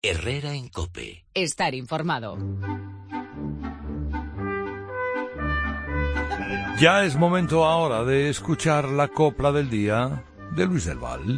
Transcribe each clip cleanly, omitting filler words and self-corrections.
Herrera en COPE. Estar informado. Ya es momento ahora de escuchar la copla del día de Luis del Val.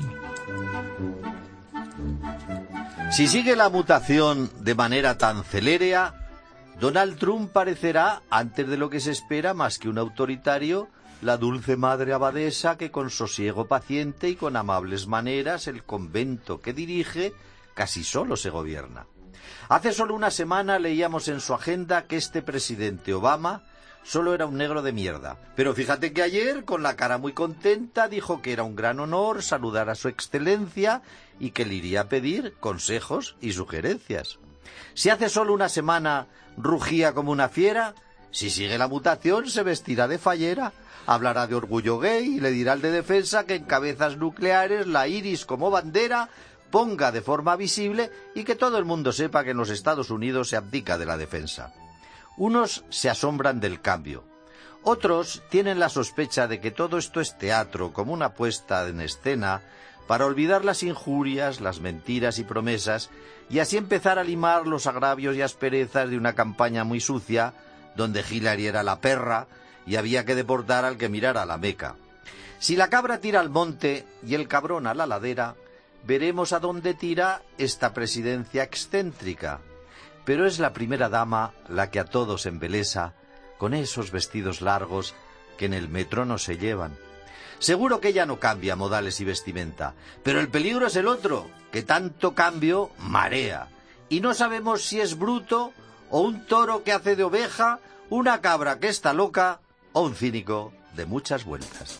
Si sigue la mutación de manera tan celérea, Donald Trump parecerá, antes de lo que se espera, más que un autoritario, la dulce madre abadesa que con sosiego paciente y con amables maneras el convento que dirige casi solo se gobierna. Hace solo una semana leíamos en su agenda que este presidente Obama solo era un negro de mierda. Pero fíjate que ayer, con la cara muy contenta, dijo que era un gran honor saludar a su excelencia y que le iría a pedir consejos y sugerencias. Si hace solo una semana rugía como una fiera, si sigue la mutación se vestirá de fallera, hablará de orgullo gay y le dirá al de defensa que en cabezas nucleares la iris como bandera ponga de forma visible y que todo el mundo sepa que en los Estados Unidos se abdica de la defensa. Unos se asombran del cambio. Otros tienen la sospecha de que todo esto es teatro, como una puesta en escena, para olvidar las injurias, las mentiras y promesas, y así empezar a limar los agravios y asperezas de una campaña muy sucia, donde Hillary era la perra y había que deportar al que mirara a la Meca. Si la cabra tira al monte y el cabrón a la ladera, veremos a dónde tira esta presidencia excéntrica. Pero es la primera dama la que a todos embelesa con esos vestidos largos que en el metro no se llevan. Seguro que ella no cambia modales y vestimenta, pero el peligro es el otro, que tanto cambio marea. Y no sabemos si es bruto, o un toro que hace de oveja, una cabra que está loca, o un cínico de muchas vueltas.